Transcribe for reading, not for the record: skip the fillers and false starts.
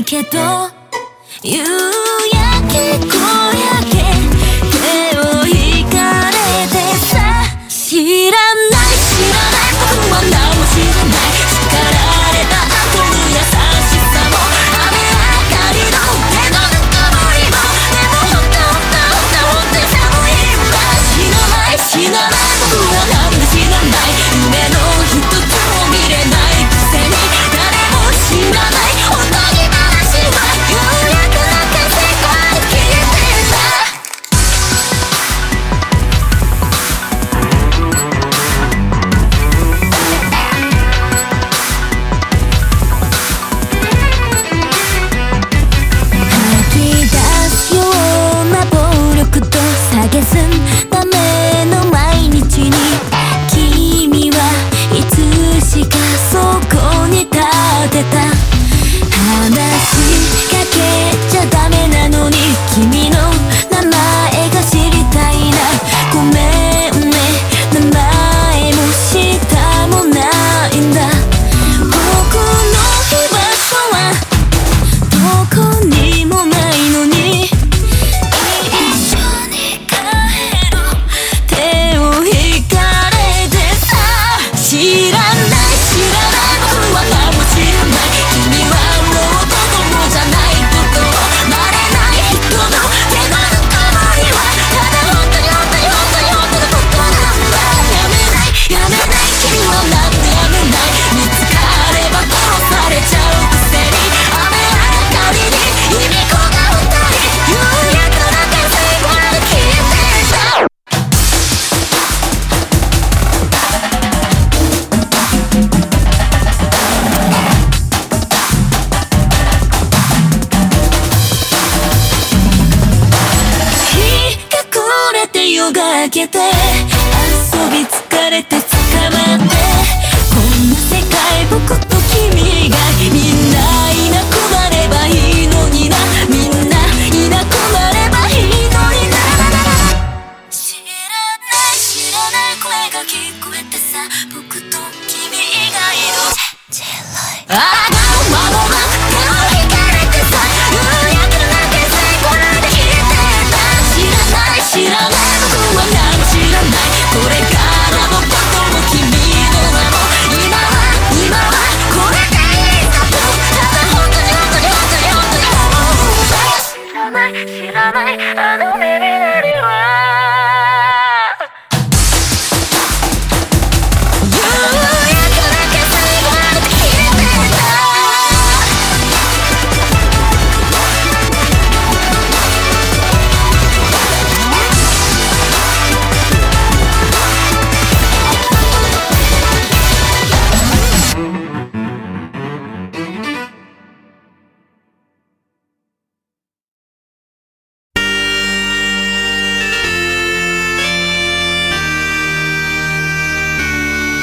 けど夕焼け小焼け手を引かれてさ知らない知らない僕は何も知らない叱られた後の優しさも雨上がりの手のぬくもりもでも本当寒いんだ知らない知らない僕はなんで知らない夢の一つも見れないくせに誰も知らないおとぎ話は有力な風が消えてた吐き出すような暴力と蔑んだ目の毎日に君はいつしかそこに立ってた話しかけちゃダメなのに君の名前が知りたいなごめんね名前も下もないんだ僕の居場所はどこにもないのに一緒に帰ろう手を引かれてさ知らない知らない僕は何も知らない君はもう子供じゃないことを慣れない人の手のぬくもりはただ本当に本当に本当に本当のことなんだやめないやめない君はなんでやめない見つかれば殺されちゃうくせに雨上がりにいびこが二人有力な風が消えてた日が暮れて夜が明けて遊び疲れて捕まってこんな世界僕と君がみんないなくなればいいのになみんないなくなればいいのにな知らない知らない声が聞こえてさ僕と君以外のあ